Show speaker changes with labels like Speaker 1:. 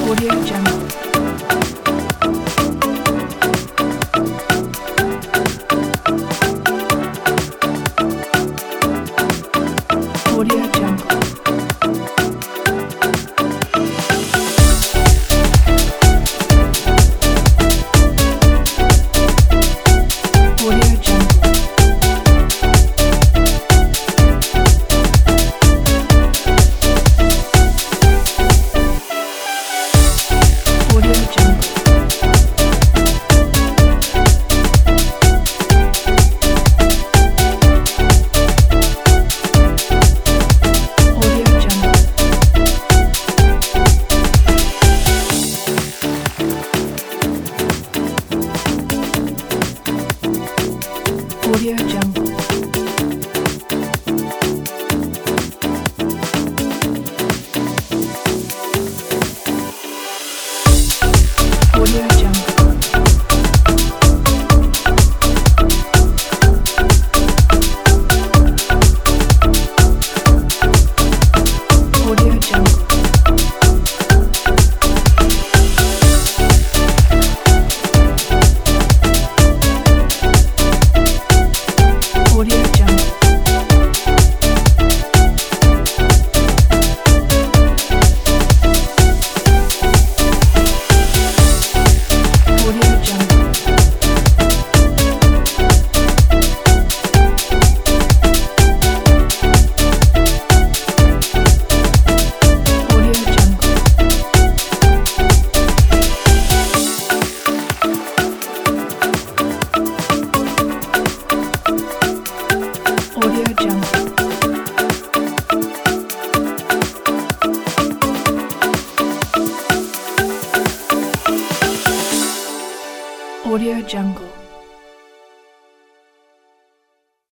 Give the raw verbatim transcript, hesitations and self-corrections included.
Speaker 1: Audio Jungle. Audio Jungle. Audio Jungle. Audio Jungle. Audio Jungle. Audio Jungle. Audio Jungle. Audio Jungle. Audio Jungle. Audio Jungle. Audio Jungle. Audio Jungle.